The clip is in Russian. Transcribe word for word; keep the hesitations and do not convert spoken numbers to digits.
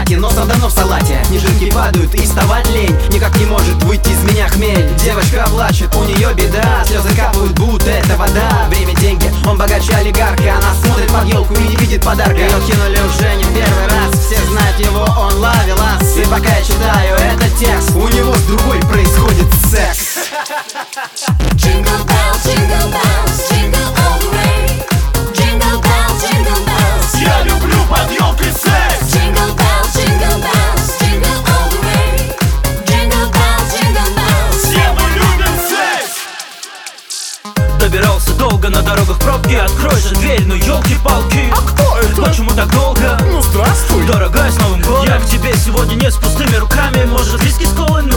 платье, носом давно в салате. Снежинки падают и вставать лень, никак не может выйти из меня хмель. Девочка плачет, у нее беда, слезы капают, будто это вода. Время, деньги, он богаче олигарха. Она смотрит под елку и не видит подарка. Ее кинули уже не в первый раз, все знают его, он ловелас. И пока я читаю этот текст, у него с другой происходит секс. Jingle bells, jingle bells, jingle all the way. Jingle bells, jingle bells. Я люблю под елкой секс. Jingle bells, jingle bells, jingle all the way. Jingle bells, jingle bells. Все мы любим секс. Добирался долго, на дорогах пробки. Открой же дверь, ну елки-палки. А кто это? Почему так долго? Ну здравствуй. Дорогая, с Новым годом. Я к тебе сегодня не с пустыми руками. Может, виски с колой,